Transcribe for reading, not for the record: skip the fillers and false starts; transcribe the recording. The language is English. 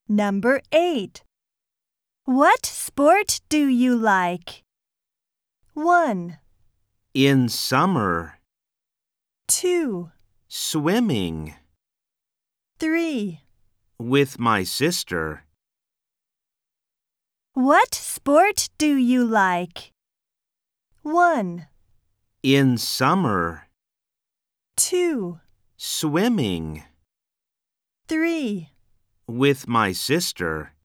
Number 8. What sport do you like? 1, In summer. 2, Swimming. 3. With my sister. What sport do you like? 1, In summer. 2, Swimming. 3. With my sister.